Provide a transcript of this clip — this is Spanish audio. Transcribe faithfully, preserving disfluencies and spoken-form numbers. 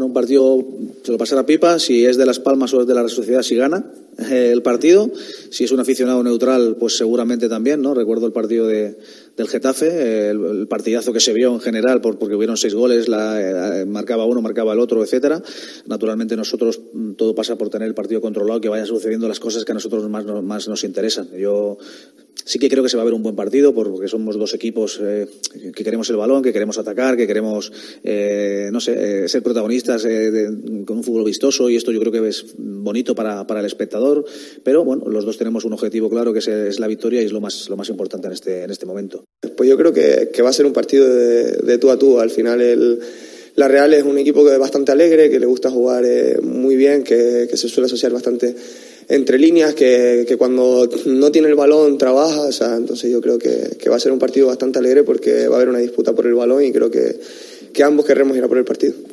bueno, un partido se lo pasará pipa, si es de Las Palmas o es de la Real Sociedad, si gana eh, el partido. Si es un aficionado neutral, pues seguramente también, ¿no? Recuerdo el partido de, del Getafe, eh, el, el partidazo que se vio en general, por, porque hubieron seis goles, la, eh, marcaba uno, marcaba el otro, etcétera. Naturalmente nosotros, todo pasa por tener el partido controlado, que vayan sucediendo las cosas que a nosotros más, más nos interesan. Yo sí que creo que se va a ver un buen partido, porque somos dos equipos eh, que queremos el balón, que queremos atacar, que queremos, eh, no sé, eh, ser protagonistas eh, de, con un fútbol vistoso, y esto yo creo que es bonito para, para el espectador, pero bueno, los dos tenemos un objetivo claro, que es, es la victoria, y es lo más, lo más importante en este, en este momento. Pues yo creo que, que va a ser un partido de, de tú a tú. Al final el, la Real es un equipo que es bastante alegre, que le gusta jugar eh, muy bien, que, que se suele asociar bastante entre líneas, que, que cuando no tiene el balón trabaja, o sea, entonces yo creo que, que va a ser un partido bastante alegre, porque va a haber una disputa por el balón, y creo que, que ambos querremos ir a por el partido.